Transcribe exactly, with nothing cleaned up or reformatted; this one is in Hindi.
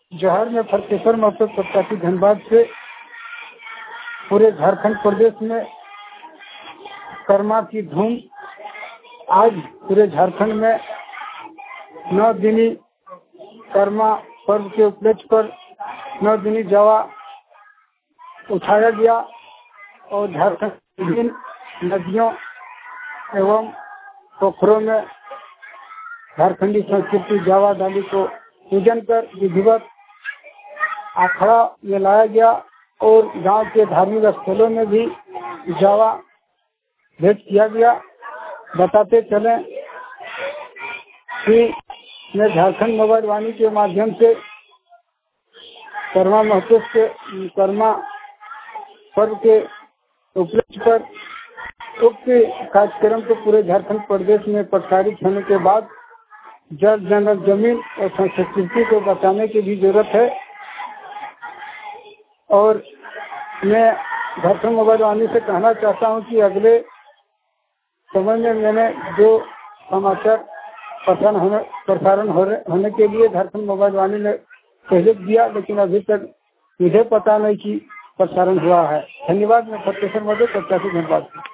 जोहार में फरकेश्वर महतो प्रत्याशी धनबाद से पूरे झारखंड प्रदेश में कर्मा की धूम। आज पूरे झारखंड में नौ दिनी कर्मा पर्व के उपलक्ष्य पर नौ दिनी जवा उठाया गया और झारखंड की विभिन्न नदियों एवं पोखरों में झारखंडी संस्कृति जावा डाली को पूजन कर विधिवत अखाड़ा में लाया गया और गांव के धार्मिक स्थलों में भी जावा भेंट किया गया। बताते चले कि मैं झारखंड मोबाइल वाणी के माध्यम से कर्मा महतो के कर्मा पर्व के उपलक्ष्य पर उक्त कार्यक्रम को पूरे झारखंड प्रदेश में प्रसारित होने के बाद जल जंगल जमीन और संस्कृति को बचाने की भी जरूरत है। और मैं झारखंड मोबाइल वाणी से कहना चाहता हूं कि अगले समय में मैंने जो समाचार प्रसारण होने प्रसारण होने के लिए झारखंड मोबाइल वाणी ने सहयोग दिया, लेकिन अभी तक मुझे पता नहीं कि प्रसारण हुआ है। धन्यवाद। मैं फरकेश्वर महतो प्रत्याशी धनबाद।